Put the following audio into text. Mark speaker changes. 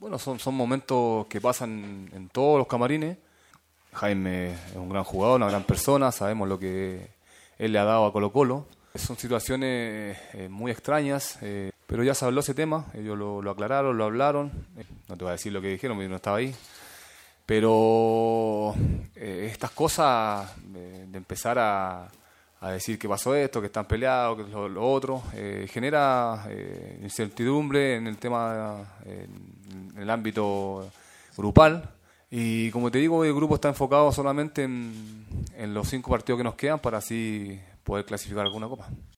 Speaker 1: Bueno, son momentos que pasan en todos los camarines. Jaime es un gran jugador, una gran persona, sabemos lo que él le ha dado a Colo-Colo. Son situaciones muy extrañas, pero ya se habló ese tema, ellos lo aclararon, lo hablaron. No te voy a decir lo que dijeron, porque yo no estaba ahí. Pero estas cosas de empezar a decir que pasó esto, que están peleados, que lo otro, genera incertidumbre en el tema, en el ámbito grupal. Y como te digo, el grupo está enfocado solamente en los 5 partidos que nos quedan para así poder clasificar alguna copa.